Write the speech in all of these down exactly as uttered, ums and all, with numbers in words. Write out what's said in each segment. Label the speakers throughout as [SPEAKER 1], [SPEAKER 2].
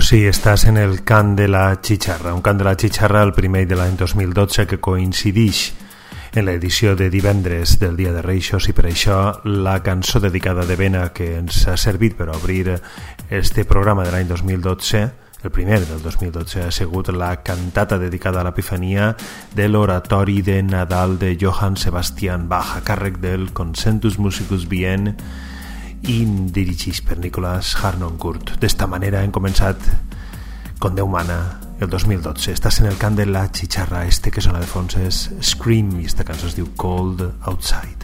[SPEAKER 1] Sí, estàs en el cant de la Chicharra, un cant de la Chicharra, el primer de l'any dos mil dotze, que coincidix en l'edició de divendres del Dia de Reixos, i per això la cançó dedicada de Vena que ens ha servit per obrir este programa de l'any dos mil dotze, el primer del dos mil dotze, ha sigut la cantata dedicada a l'Epifania de l'oratori de Nadal de Johann Sebastian Bach, a càrrec del Concentus Musicus Vienne i dirigits per Nicolas Harnoncourt. D'esta manera hem començat con Déu mana el dos mil dotze. Estàs en el cant de la Chicharra. Este que sona de fons és Scream i esta cançó es diu Cold Outside.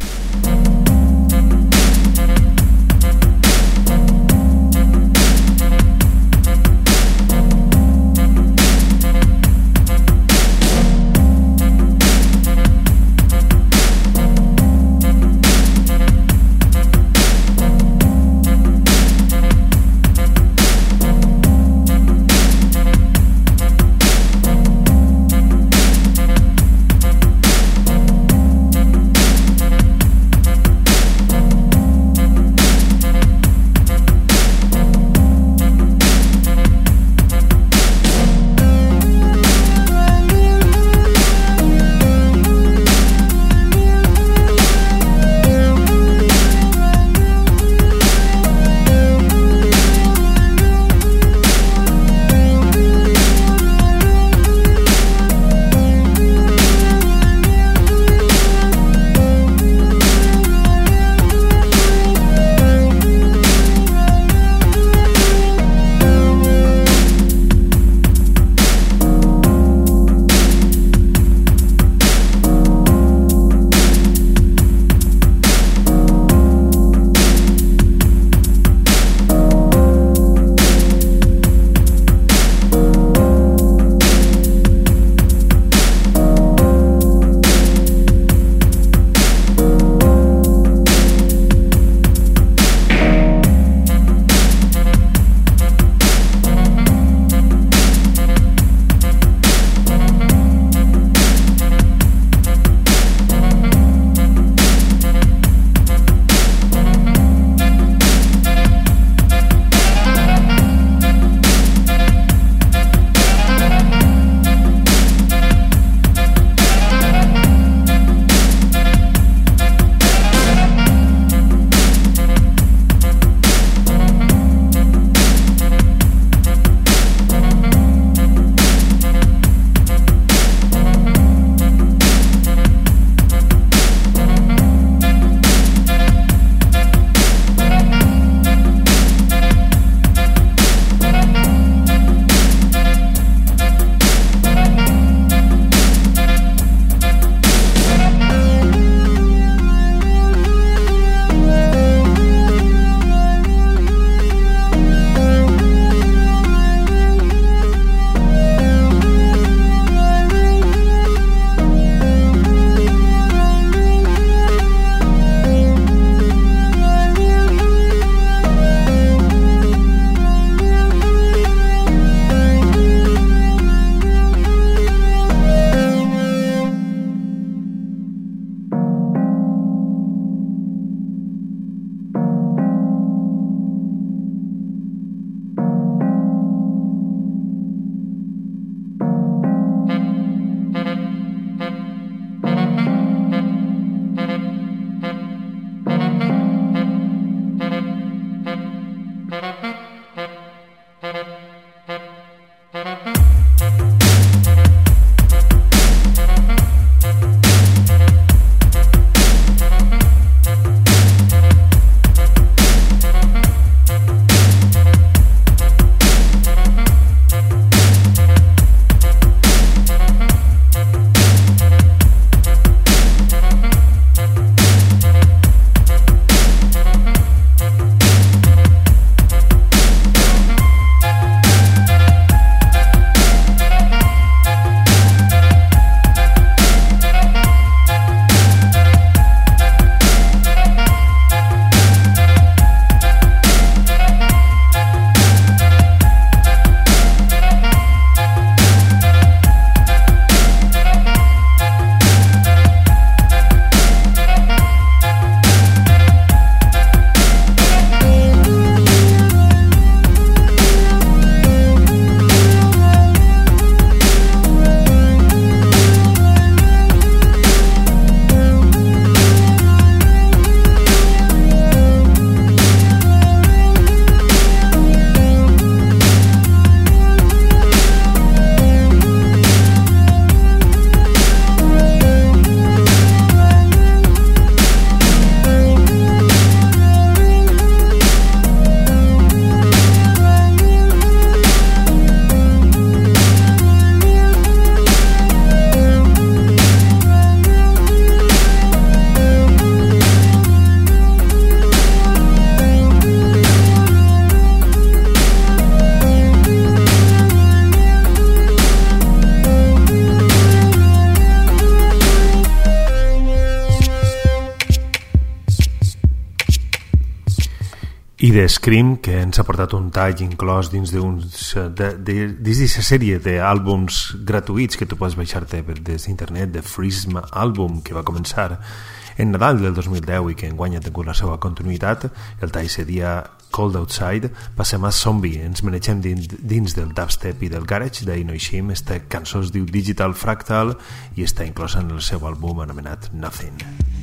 [SPEAKER 1] i de Scream, que ens ha portat un tall inclòs dins d'aquesta sèrie d'àlbums gratuïts que tu pots baixar-te des d'internet, de Freeze Album, que va començar en Nadal del dos mil deu i que enguany ha tingut la seva continuïtat. El tall seria Cold Outside. Passem a Zombie, ens manegem dins, dins del dubstep i del garage d'Inoishim. Esta cançó es diu Digital Fractal i està inclosa en el seu àlbum anomenat Nothing.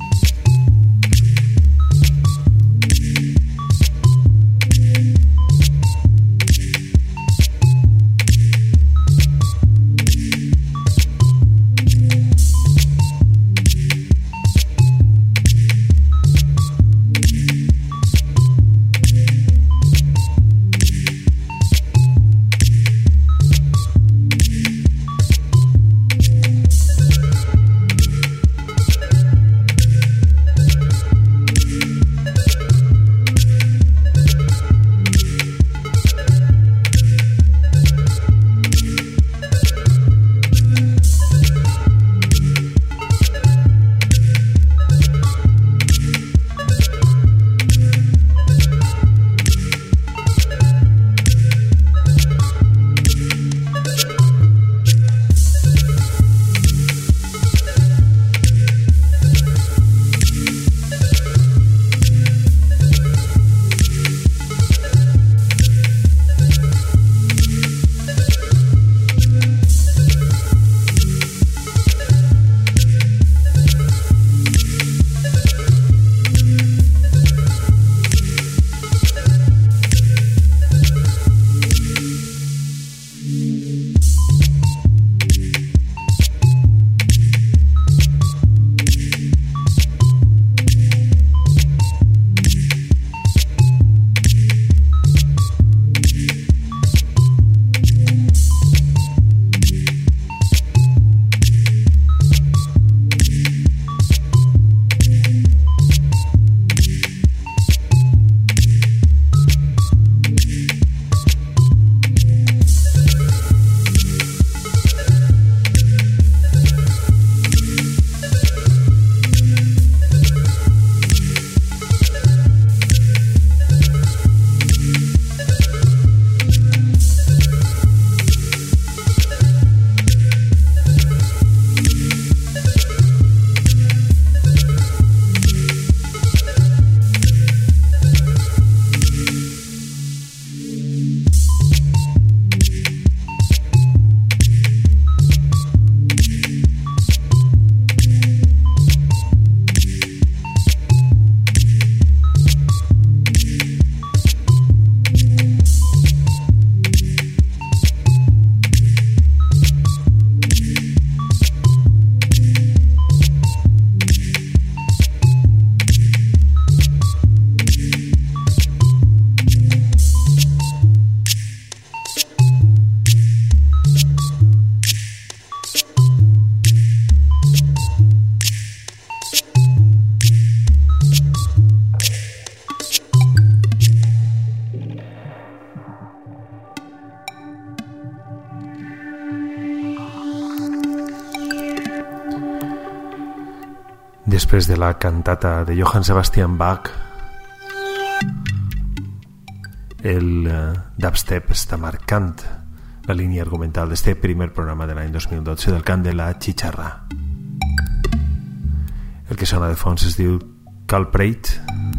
[SPEAKER 1] Després de la cantata de Johann Sebastian Bach, el dubstep està marcant la línia argumental d'este primer programa de l'any dos mil dotze del cant de la Chicharra. El que sona de fons es diu Culprit.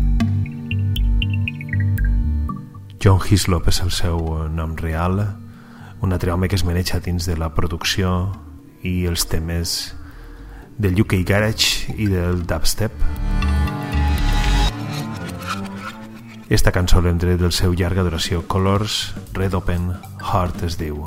[SPEAKER 1] John Hislop és el seu nom real, un altre home que es maneja dins de la producció i els temes del U K Garage i del dubstep. Esta cançó l'hem tret del seu llarga duració Colors, Red Open Heart es diu.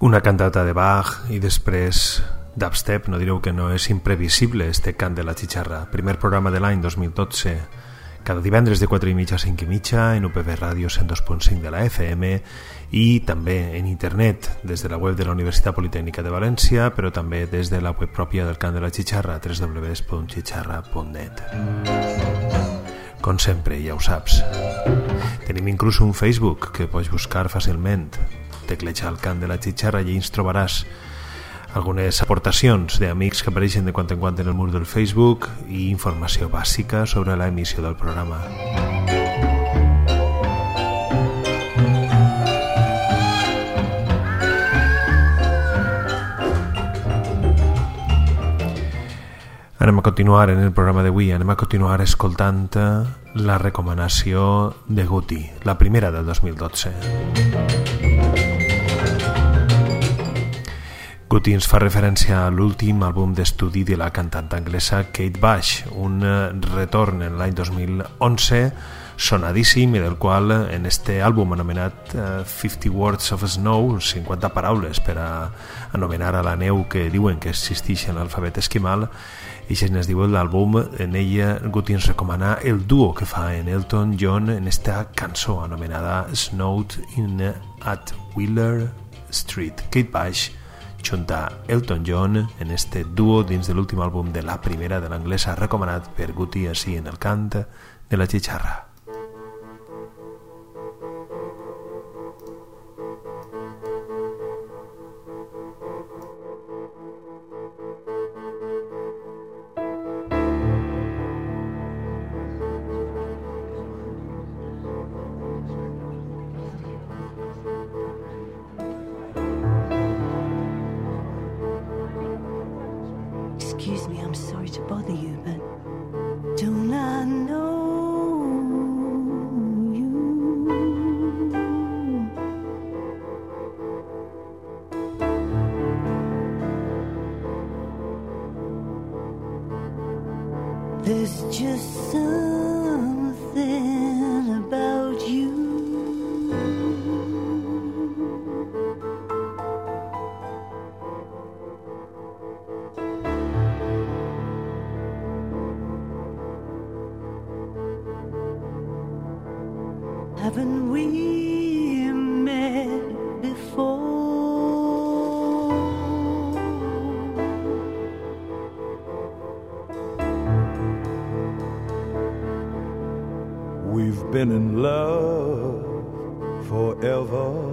[SPEAKER 1] Una cantata de Bach i després dubstep. No direu que no és imprevisible este cant de la xitxarra. Primer programa de l'any dos mil dotze, cada divendres de quatre i mitja a cinc i mitja en U P B Ràdio cent dos punt cinc de la F M i també en internet des de la web de la Universitat Politècnica de València, però també des de la web pròpia del cant de la xitxarra, w w w punt xitxarra punt net. Com sempre, ja ho saps. Tenim inclús un Facebook que pots buscar fàcilment. Tecleja el cant de la xitxarra i ens trobaràs algunes aportacions d'amics que apareixen de quan en quan en el mur del Facebook i informació bàsica sobre l'emissió del programa. Anem a continuar en el programa d'avui, anem a continuar escoltant la recomanació de Guti, la primera del dos mil dotze. Guti ens fa referència a l'últim àlbum d'estudi de la cantant anglesa Kate Bush, un retorn en l'any dos mil onze sonadíssim i del qual en este àlbum anomenat fifty Words of Snow, cinquanta paraules per a anomenar a la neu que diuen que existeix en l'alfabet esquimal, i si es diu l'àlbum, en ella Guti ens recomana el duo que fa en Elton John en esta cançó anomenada Snowed in at Wheeler Street. Kate Bush junta Elton John en este duo dins de l'últim àlbum de la primera de l'anglesa recomanat per Guti així en el cant de la xitxarra.
[SPEAKER 2] Excuse me, I'm sorry to bother you, but don't I know you? There's just something about you. Haven't we met before?
[SPEAKER 3] We've been in love forever.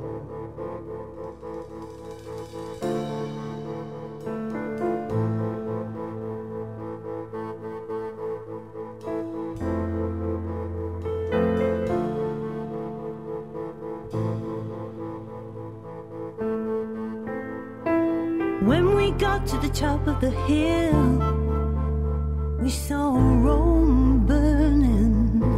[SPEAKER 2] When we got to the top of the hill, we saw Rome burning.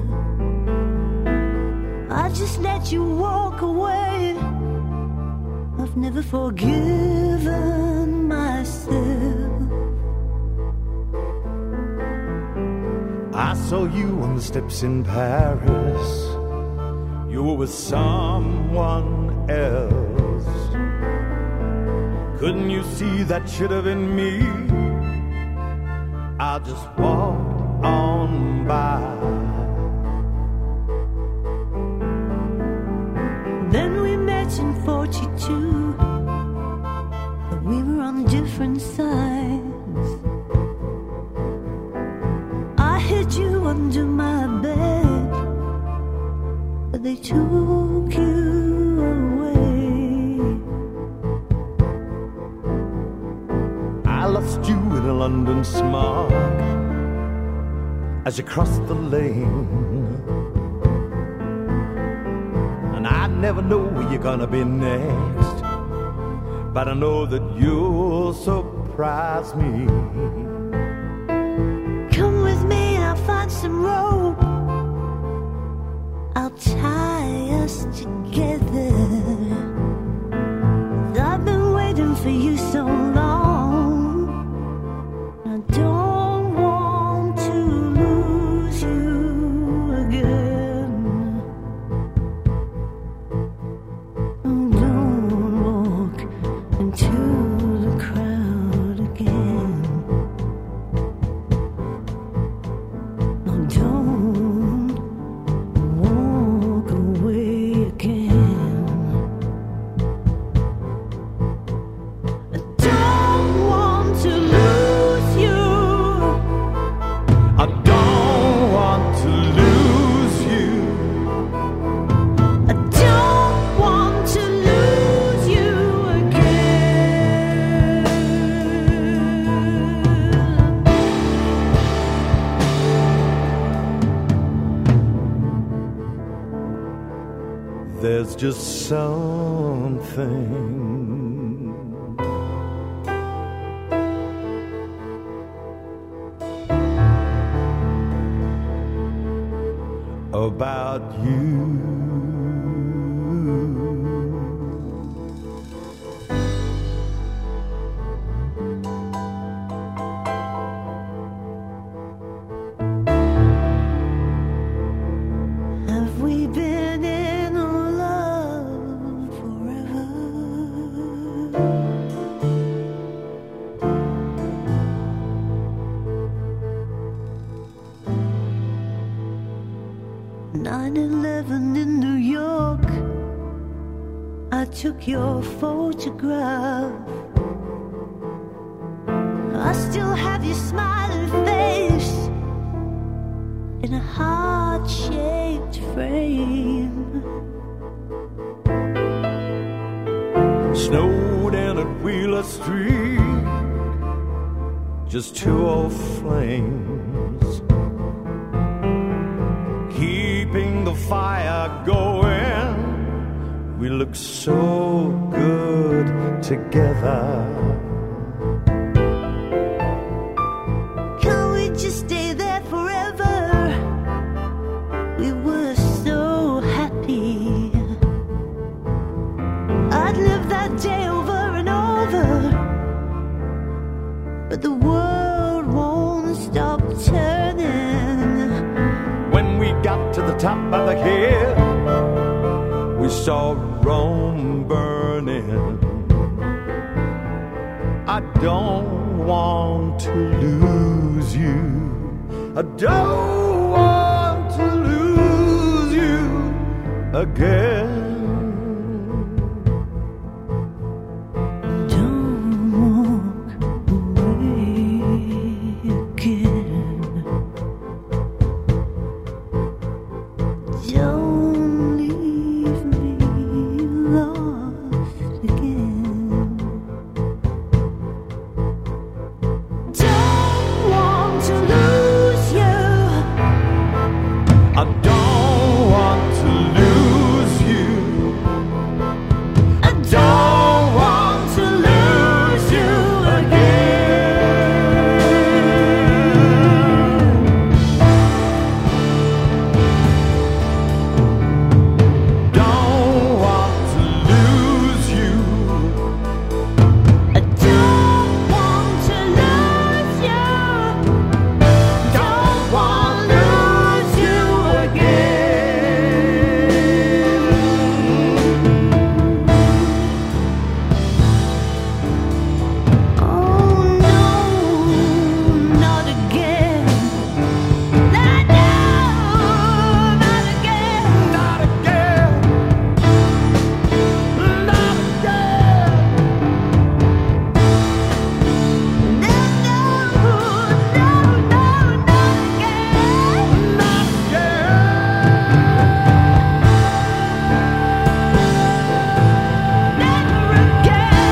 [SPEAKER 2] I just let you walk away. I've never forgiven myself.
[SPEAKER 3] I saw you on the steps in Paris. You were with someone else. Couldn't you see that should have been me? I just walked on by.
[SPEAKER 2] Then we met in forty-two, but we were on different sides. I hid you under my bed, but they took you away.
[SPEAKER 3] I lost you in a London smog as you crossed the lane, and I never know where you're gonna be next, but I know that you'll surprise me.
[SPEAKER 2] Come with me, I'll find some rope. I'll tie us together. I've been waiting for you so long. I don't want to lose you again. Don't walk
[SPEAKER 3] There's just something about you.
[SPEAKER 2] Have we been in love forever? nine eleven in New York, I took your photograph. I still have your smiling face in a heart-shaped frame.
[SPEAKER 3] Snowed in at Wheeler Street, just two old flames, keeping the fire going. We look so good together.
[SPEAKER 2] Can't we just stay there forever? We were so happy. I'd live that day over and over, but the world won't stop turning.
[SPEAKER 3] When we got to the top of the hill, we saw Rome burning. I don't want to lose you. I don't want to lose you again.
[SPEAKER 2] Don't walk away again. Don't leave me lost again. Don't want to lose you.
[SPEAKER 3] I don't want to lose you.
[SPEAKER 2] I don't want to lose you again.
[SPEAKER 3] Don't want to lose you.
[SPEAKER 2] I don't want to lose you. Don't want to lose you again. Oh no, not again. No, no, not again.
[SPEAKER 3] Not again. Not again.
[SPEAKER 2] No, no, no, no, not again.
[SPEAKER 3] Not again.
[SPEAKER 2] Never again.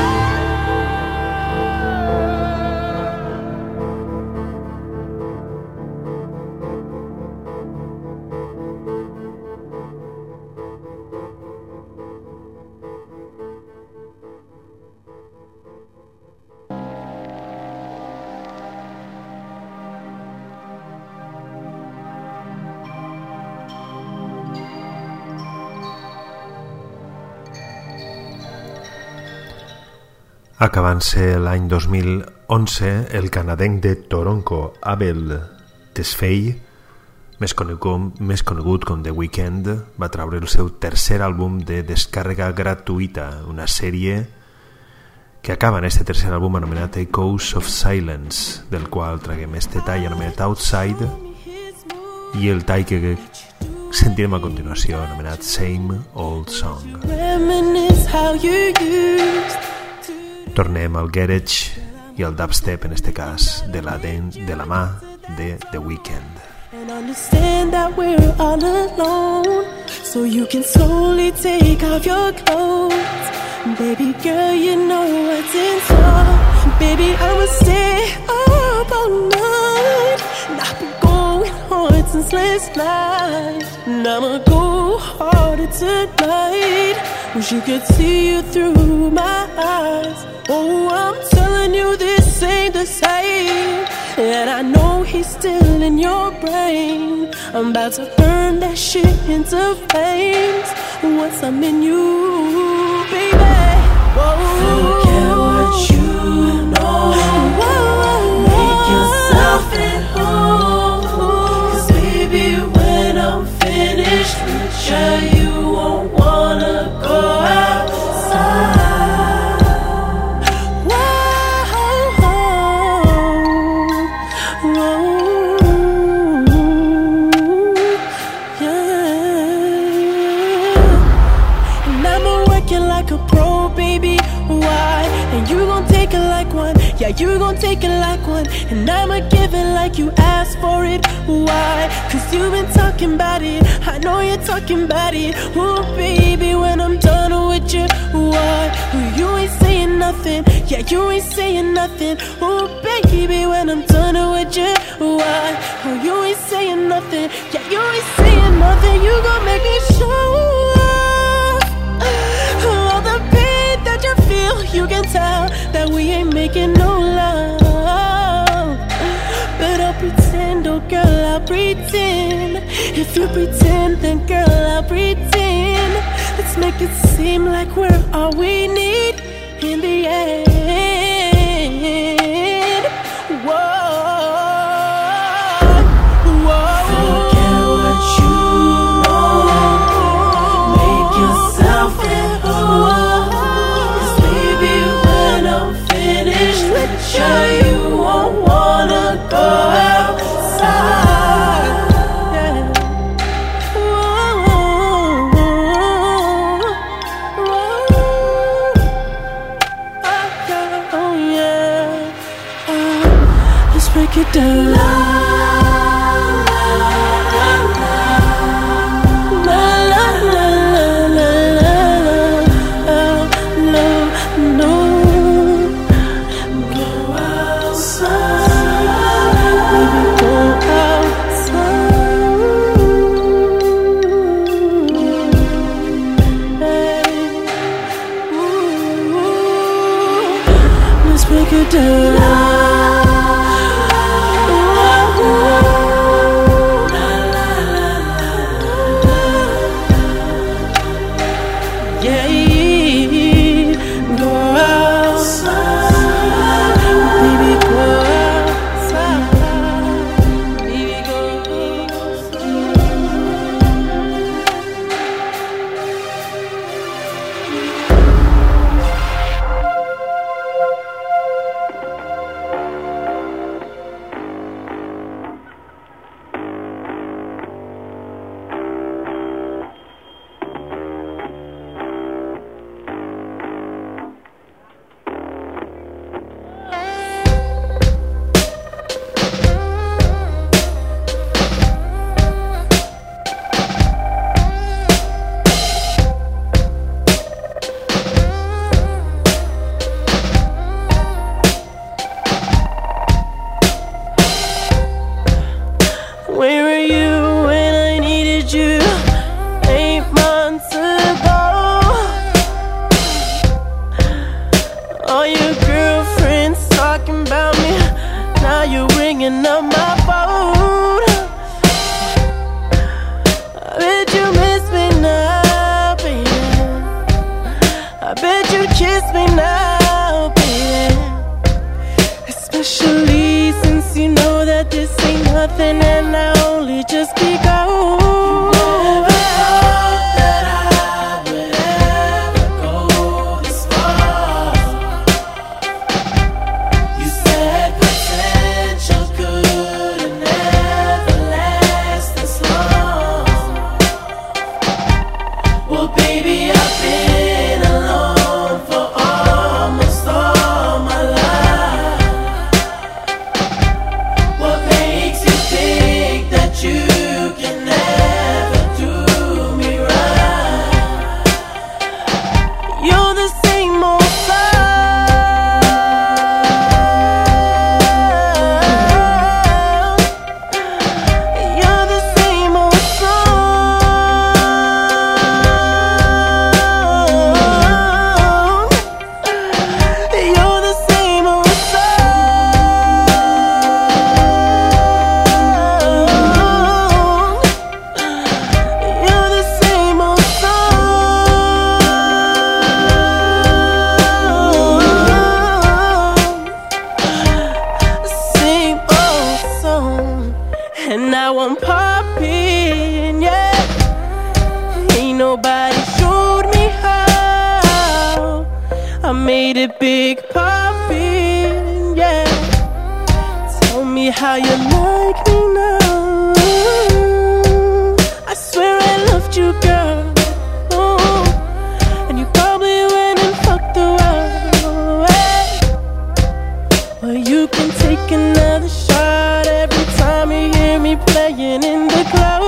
[SPEAKER 1] Acabant-se l'any dos mil onze, el canadenc de Toronto, Abel Tesfaye, més conegut, més conegut com The Weeknd, va treure el seu tercer àlbum de descàrrega gratuïta, una sèrie que acaba en este tercer àlbum anomenat Echoes of Silence, del qual traguem este tall anomenat Outside i el tall que sentirem a continuació anomenat Same Old Song.
[SPEAKER 4] Reminisce how you used
[SPEAKER 1] Tornem al garage i al dubstep, en este cas, de la, de, de la mà de The Weeknd.
[SPEAKER 4] and understand that we're all alone, so you can slowly take off your clothes. Baby girl, you know what's in store. Baby, I'ma stay up all night, and I've been going hard since last night, and I'ma go harder tonight. Wish you could see you through my eyes. Oh, I'm telling you this ain't the same, and I know he's still in your brain. I'm about to burn that shit into flames once I'm in you, baby. Whoa.
[SPEAKER 5] Forget what you know. Whoa. Make yourself at home. 'Cause baby, when I'm finished with you, you won't wanna go outside.
[SPEAKER 4] Whoa. Whoa. Yeah. And I'm working like a pro, baby. Why? And you gon' take it like one. Yeah, you gon' take it like one. And I'ma give it like you asked for it. Why? 'Cause you've been talking about it. I know you're talking about it. Oh, baby, when I'm done with you, why? Oh, you ain't saying nothing. Yeah, you ain't saying nothing. Oh, baby, when I'm done with you, why? Oh, you ain't saying nothing. Yeah, you ain't saying nothing. You gon' make me show up. All the pain that you feel, you can tell that we ain't making no love. But I'll pretend, oh girl, I'll pretend. If you pretend, then girl, I'll pretend. Let's make it seem like we're all we need in the end. Whoa. Whoa.
[SPEAKER 5] Forget what you know. Make yourself at home. 'Cause baby, when I'm finished with you, you won't wanna go outside.
[SPEAKER 4] Yeah. Whoa. Whoa. Oh, yeah. Oh, let's break it down. La, la, la, la, la, la. No, no.
[SPEAKER 5] Go outside.
[SPEAKER 4] Baby, go outside. Hey. Ooh. Let's break it down. Yeah, go outside, baby, go outside, baby, go outside. Where were you when I needed you? Eight months ago. All your girlfriends talking about me. Now you're ringing up my phone. I bet you miss me now, baby. I bet you kiss me now, baby. Especially since you know that this ain't nothing and I only just begun.
[SPEAKER 5] That I would ever go this far. You said potential could never last this long. Well, baby, I've been alone for almost all my life. What makes you think that
[SPEAKER 4] made it big, Poppy, yeah. Tell me how you like me now. I swear I loved you, girl. Oh, and you probably went and fucked the world. Well, you can take another shot every time you hear me playing in the club.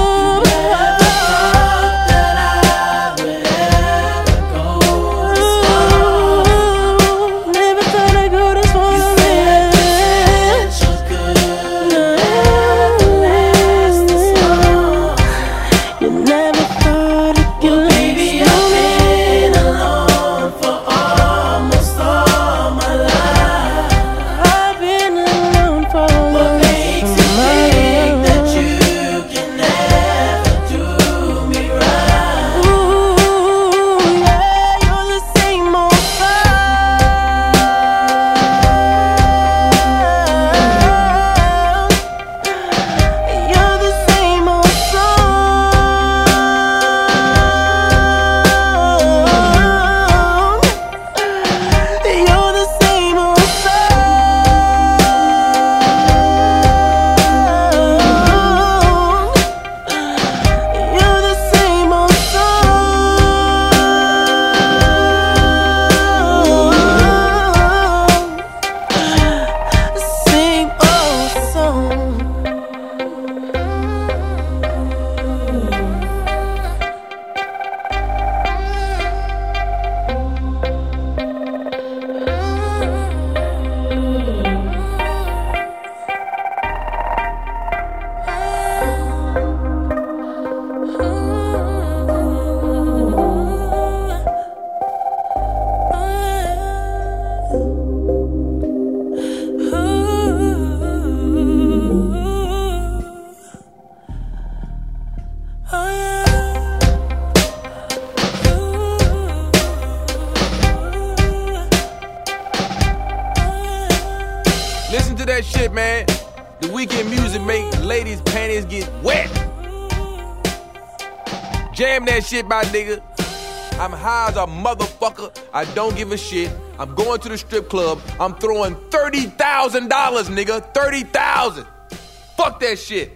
[SPEAKER 6] Shit, my nigga. I'm high as a motherfucker. I don't give a shit. I'm going to the strip club. I'm throwing thirty thousand dollars, nigga. thirty thousand dollars. Fuck that shit.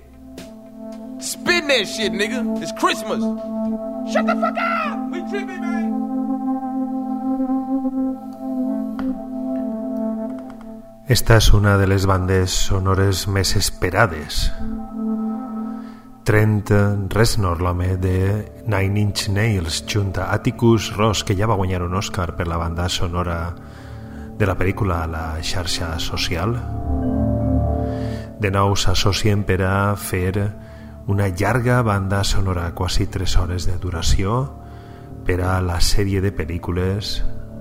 [SPEAKER 6] Spin that shit, nigga. It's Christmas. Shut the fuck up. We tripping, man.
[SPEAKER 1] Esta és una de les bandes sonores més esperades. Trent Reznor, l'home de Nine Inch Nails, junt a Atticus Ross, que ja va guanyar un Oscar per la banda sonora de la pel·lícula La xarxa social. De nou s'associen per a fer una llarga banda sonora, quasi tres hores de duració, per a la sèrie de pel·lícules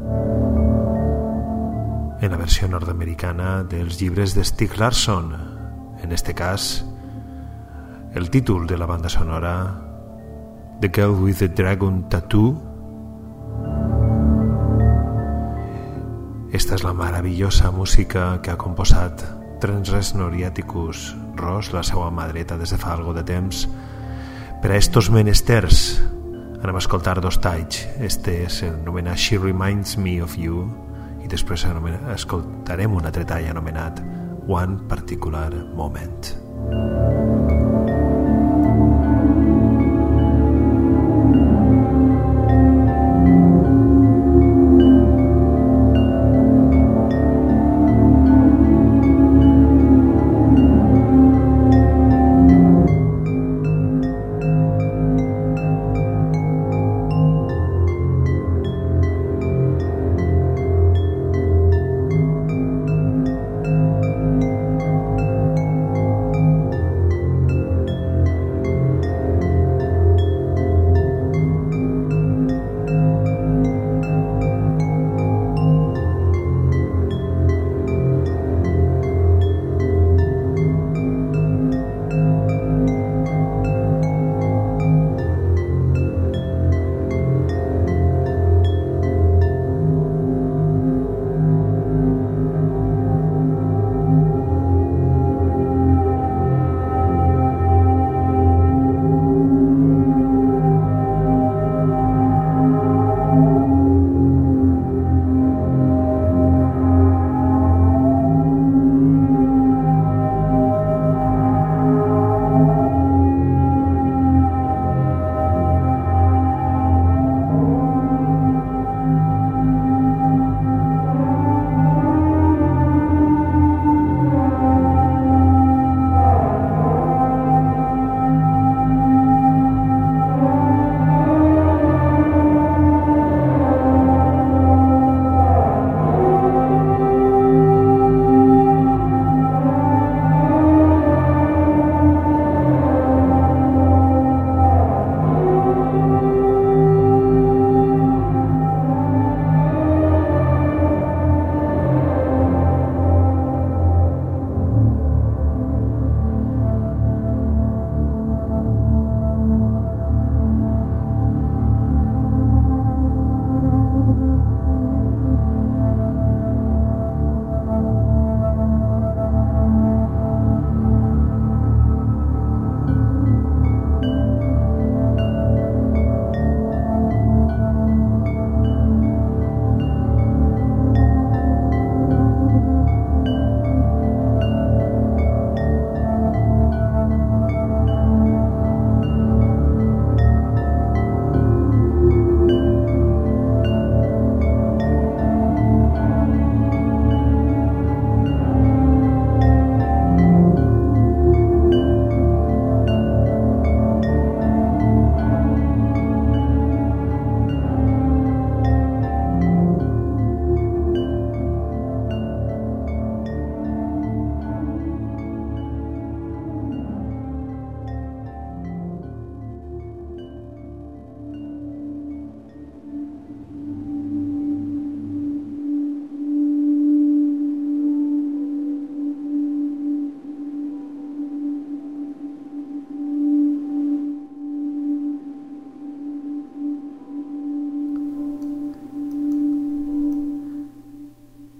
[SPEAKER 1] en la versió nord-americana dels llibres de Stieg Larsson. En este cas, el títol de la banda sonora, The Girl with the Dragon Tattoo. Esta és la meravellosa música que ha composat Trent Reznor i Atticus Ross, la seva mà dreta, des de fa algo de temps. Per a estos menesters anem a escoltar dos talls. Este s'anomena She Reminds Me of You i després escoltarem un altre tall anomenat One Particular Moment.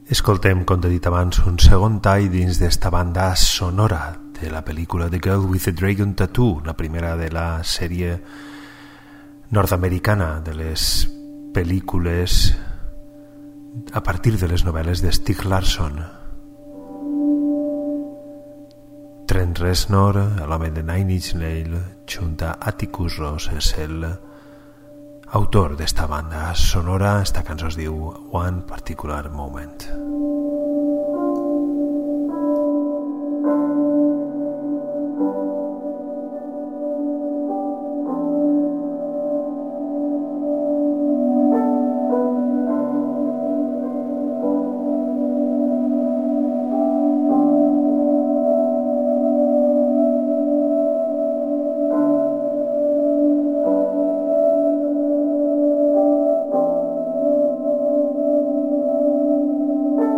[SPEAKER 1] Escoltem, com t'he dit abans, un segon tall dins d'esta banda sonora de la pel·lícula The Girl with the Dragon Tattoo, la primera de la sèrie nord-americana de les pel·lícules a partir de les novel·les de Stieg Larsson. Trent Reznor, l'home de Nine Inch Nails, junt a Atticus Ross, és el autor d'esta banda sonora. Esta cançó es diu One Particular Moment.
[SPEAKER 2] Thank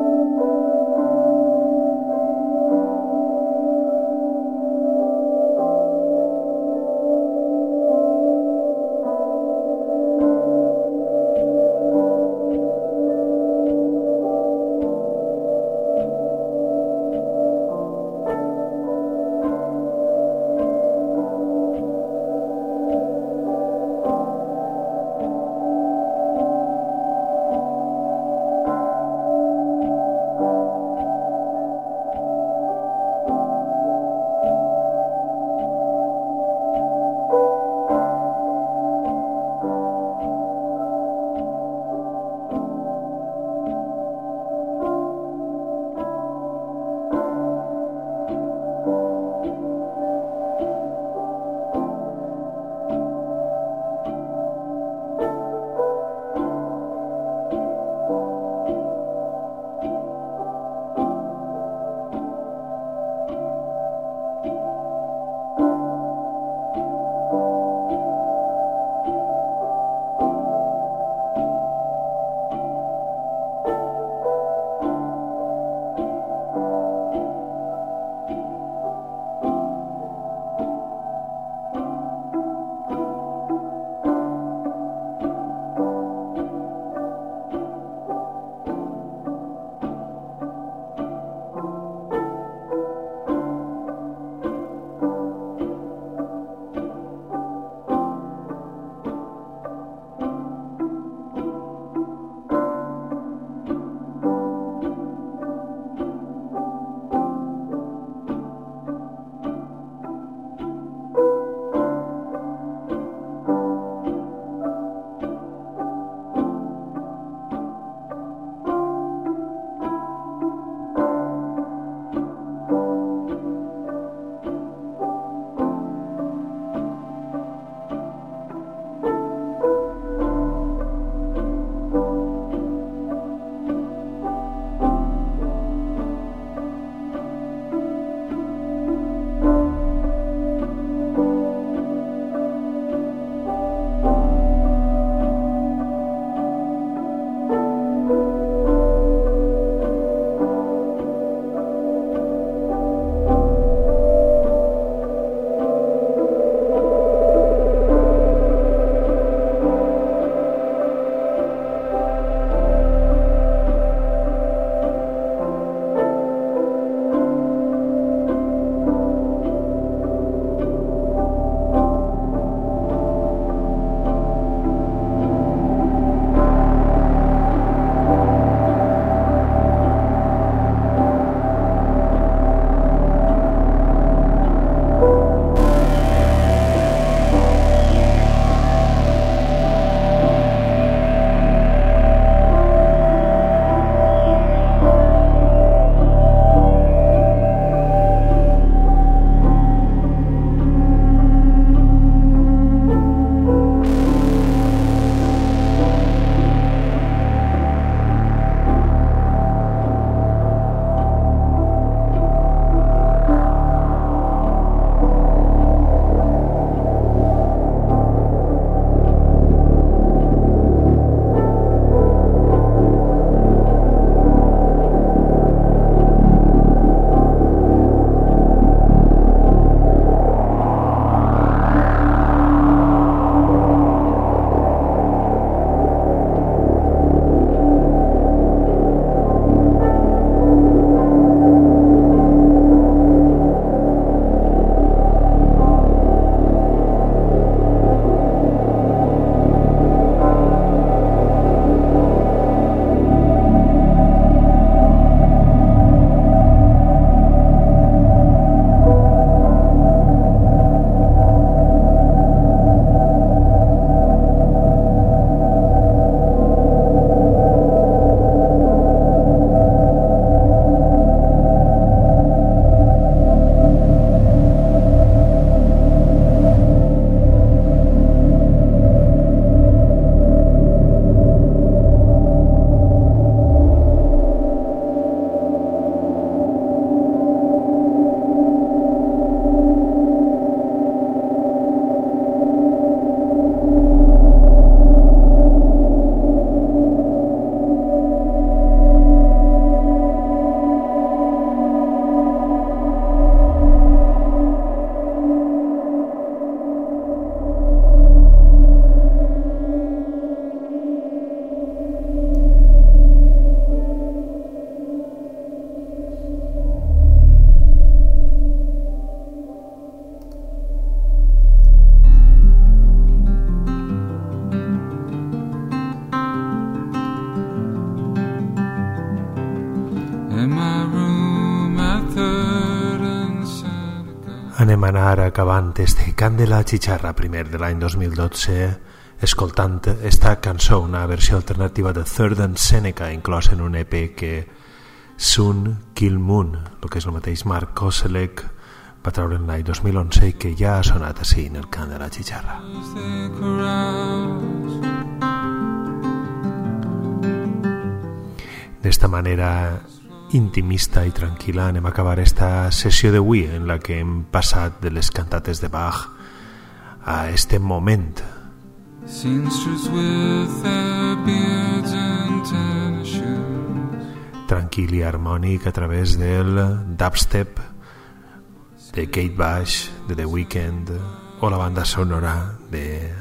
[SPEAKER 1] vam anar acabant este Cant de la Chicharra primer de l'any dos mil dotze escoltant esta cançó, una versió alternativa de Third and Seneca inclòs en un E P que Sun Kill Moon, el que és el mateix Mark Koselleck, va treure en l'any dos mil onze i que ja ha sonat així en el Cant de la Chicharra. D'esta manera intimista i tranquil·la anem a acabar esta sessió d'avui en la que hem passat de les cantates de Bach a este moment tranquil i harmònic a través del dubstep de Kate Bush, de The Weeknd o la banda sonora de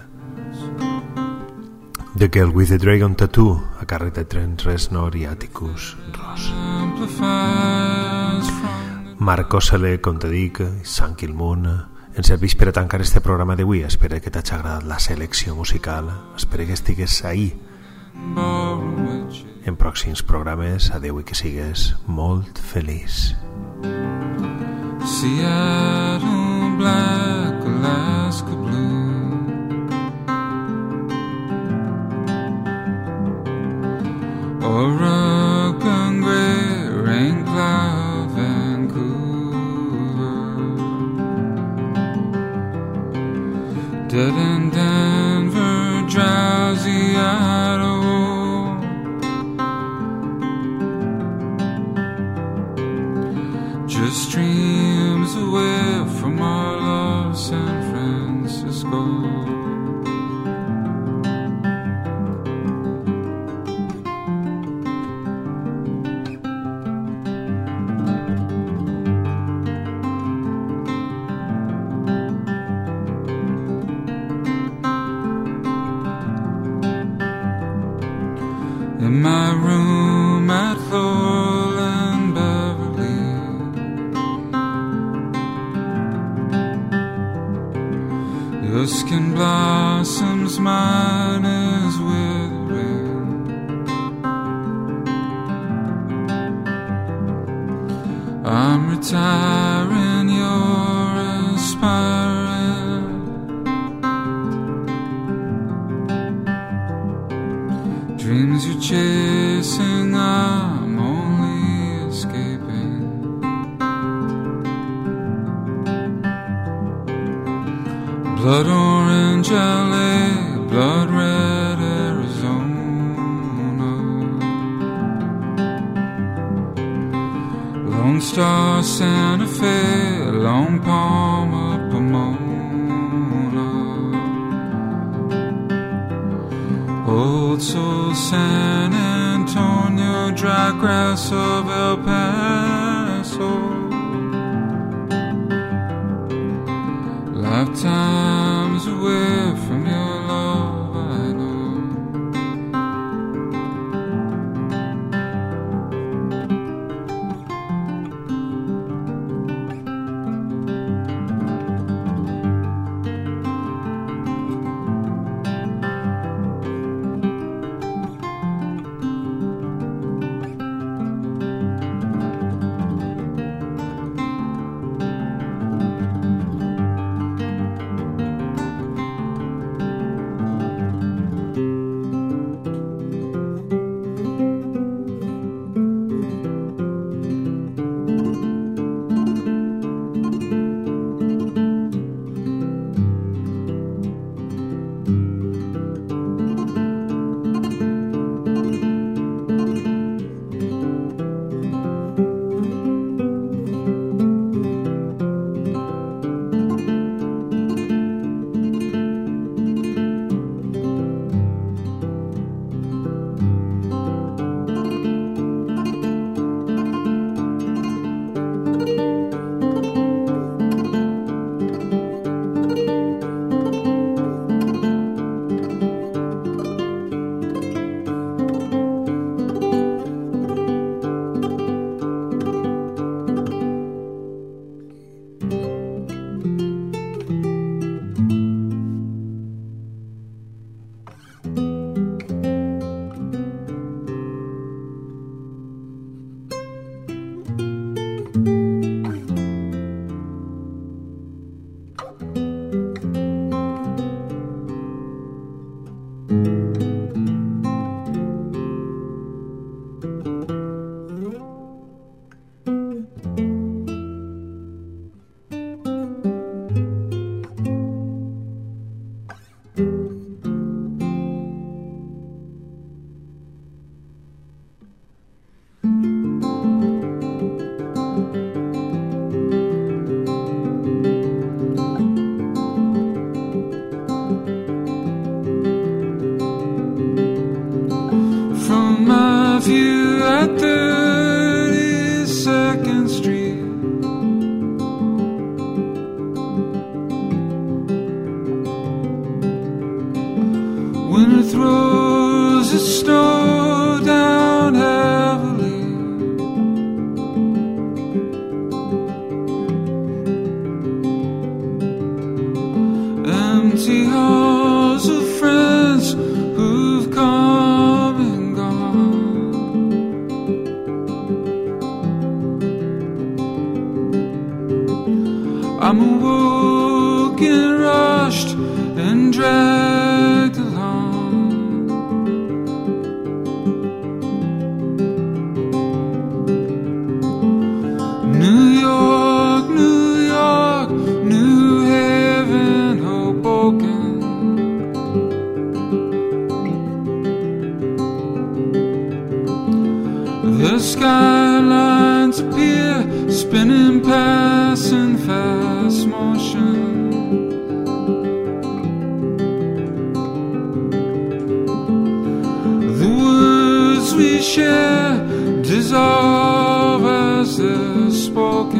[SPEAKER 1] The Girl with the Dragon Tattoo a càrrec de Trent Reznor i Atticus Ross. Mark Koselleck, com te dic, Sun Kill Moon ens serveix per a tancar este programa d'avui. Espero que t'hagi agradat la selecció musical, espero que estigues ahí en pròxims programes. Adeu i que sigues molt feliç.
[SPEAKER 7] Seattle black, Alaska blue, Oregon gray, rain cloud, Vancouver, dead in Denver, drowsy Idaho, just dreams away from our love, San Francisco. In my room at Laurel and Beverly, your skin blossoms, mine is withering. I'm retiring, you're aspiring. Dreams you're chasing, I'm only escaping. Blood orange L A, blood red Arizona, Lone Star Santa Fe, Lone Palm of Pomona, Old Soul San Antonio, dry grass of El Paso. Lifetimes away from your love, I know. Dissolve as they're spoken.